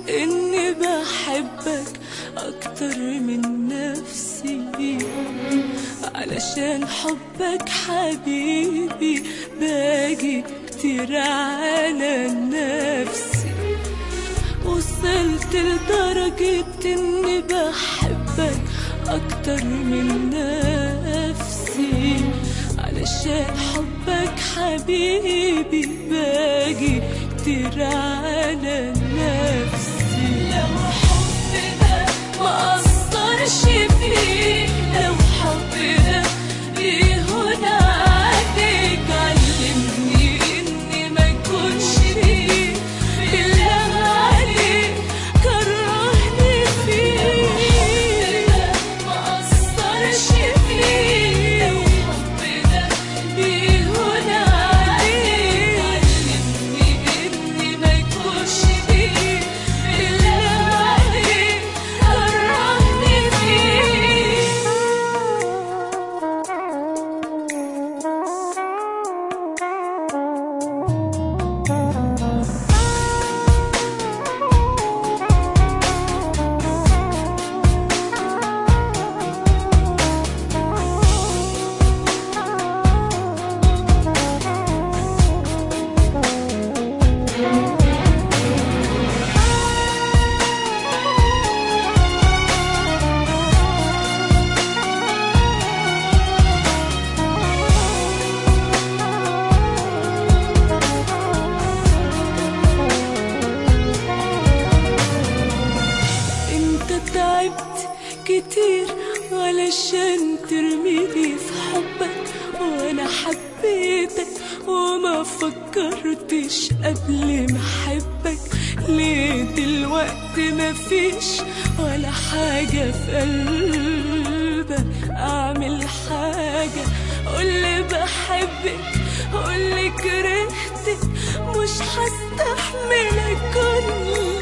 إني بحبك أكتر من نفسي، علشان حبك حبيبي باجي كتير على نفسي. وصلت لدرجة إني بحبك أكتر من نفسي، علشان حبك حبيبي باجي كتير على نفسي. لو حبنا ما أثرش فيك، لو حبنا يهون عليك، علمني إني ما أكونش فيك، بالله عليك كرهني فيك. ما أثرش فيك، لو حبنا يهون عليك، علمني إني ما أكونش فيك، بالله عليك كرهني فيك. تعبت كتير علشان ترميني في حبك، وانا حبيتك وما فكرتش قبل ما احبك. ليه دلوقتي مفيش ولا حاجة في قلبك؟ اعمل حاجة، قولي بحبك، قولي كرهتك، مش هستحمل اكون